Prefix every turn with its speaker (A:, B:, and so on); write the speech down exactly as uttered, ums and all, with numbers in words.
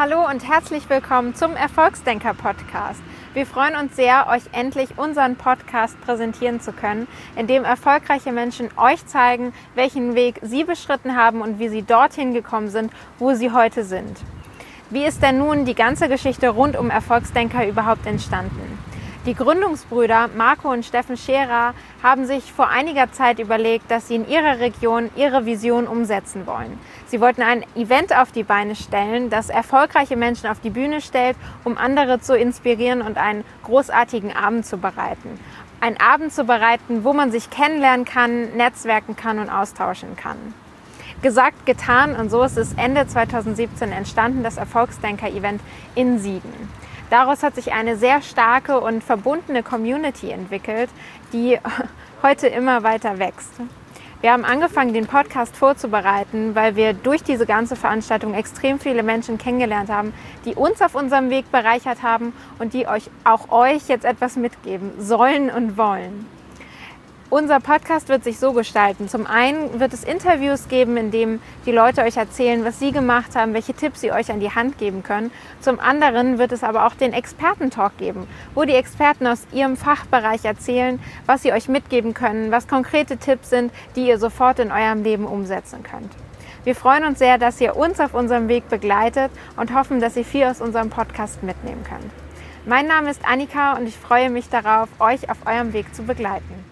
A: Hallo und herzlich willkommen zum Erfolgsdenker-Podcast. Wir freuen uns sehr, euch endlich unseren Podcast präsentieren zu können, in dem erfolgreiche Menschen euch zeigen, welchen Weg sie beschritten haben und wie sie dorthin gekommen sind, wo sie heute sind. Wie ist denn nun die ganze Geschichte rund um Erfolgsdenker überhaupt entstanden? Die Gründungsbrüder Marco und Steffen Scherer haben sich vor einiger Zeit überlegt, dass sie in ihrer Region ihre Vision umsetzen wollen. Sie wollten ein Event auf die Beine stellen, das erfolgreiche Menschen auf die Bühne stellt, um andere zu inspirieren und einen großartigen Abend zu bereiten. Einen Abend zu bereiten, wo man sich kennenlernen kann, netzwerken kann und austauschen kann. Gesagt, getan, und so ist es Ende zweitausendsiebzehn entstanden, das Erfolgsdenker-Event in Siegen. Daraus hat sich eine sehr starke und verbundene Community entwickelt, die heute immer weiter wächst. Wir haben angefangen, den Podcast vorzubereiten, weil wir durch diese ganze Veranstaltung extrem viele Menschen kennengelernt haben, die uns auf unserem Weg bereichert haben und die euch auch euch jetzt etwas mitgeben sollen und wollen. Unser Podcast wird sich so gestalten. Zum einen wird es Interviews geben, in denen die Leute euch erzählen, was sie gemacht haben, welche Tipps sie euch an die Hand geben können. Zum anderen wird es aber auch den Experten-Talk geben, wo die Experten aus ihrem Fachbereich erzählen, was sie euch mitgeben können, was konkrete Tipps sind, die ihr sofort in eurem Leben umsetzen könnt. Wir freuen uns sehr, dass ihr uns auf unserem Weg begleitet und hoffen, dass ihr viel aus unserem Podcast mitnehmen könnt. Mein Name ist Annika und ich freue mich darauf, euch auf eurem Weg zu begleiten.